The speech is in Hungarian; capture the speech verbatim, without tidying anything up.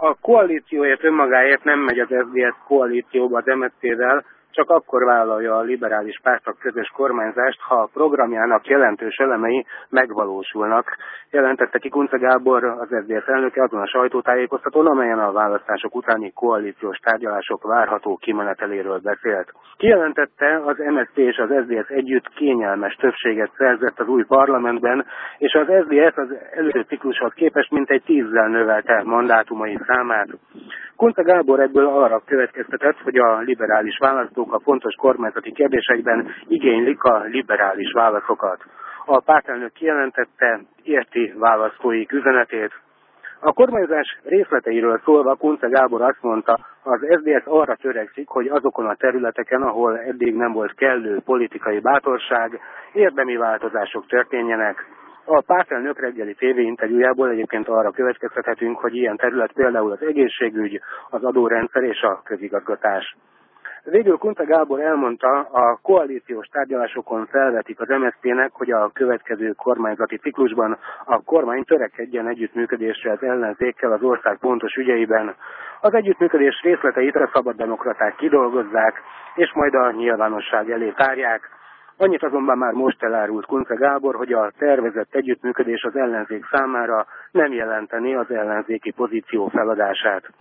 A koalícióért önmagáért nem megy az es zé dé es koalícióba az em es zé vel, csak akkor vállalja a liberális pártok közös kormányzást, ha a programjának jelentős elemei megvalósulnak, jelentette ki Kunce Gábor, az es zé dé es elnöke azon a sajtótájékoztatón, amelyen a választások utáni koalíciós tárgyalások várható kimeneteléről beszélt. Kijelentette, az em es zé és az es zé dé es együtt kényelmes többséget szerzett az új parlamentben, és az es zé dé es az előző ciklushoz képest mintegy tízzel növelte mandátumai számát. Kunce Gábor ebből arra következtetett, hogy a liberális választók a fontos kormányzati kérdésekben igénylik a liberális válaszokat. A pártelnök kijelentette, érti választóik üzenetét. A kormányzás részleteiről szólva Kunce Gábor azt mondta, az es zé dé es arra törekszik, hogy azokon a területeken, ahol eddig nem volt kellő politikai bátorság, érdemi változások történjenek. A pártelnök reggeli tévéinterjújából egyébként arra következtethetünk, hogy ilyen terület például az egészségügy, az adórendszer és a közigazgatás. Végül Kunce Gábor elmondta, a koalíciós tárgyalásokon felvetik az em es zé pének, hogy a következő kormányzati ciklusban a kormány törekedjen együttműködésre az ellenzékkel az ország fontos ügyeiben. Az együttműködés részleteit a szabaddemokraták kidolgozzák, és majd a nyilvánosság elé tárják. Annyit azonban már most elárult Kunce Gábor, hogy a tervezett együttműködés az ellenzék számára nem jelenteni az ellenzéki pozíció feladását.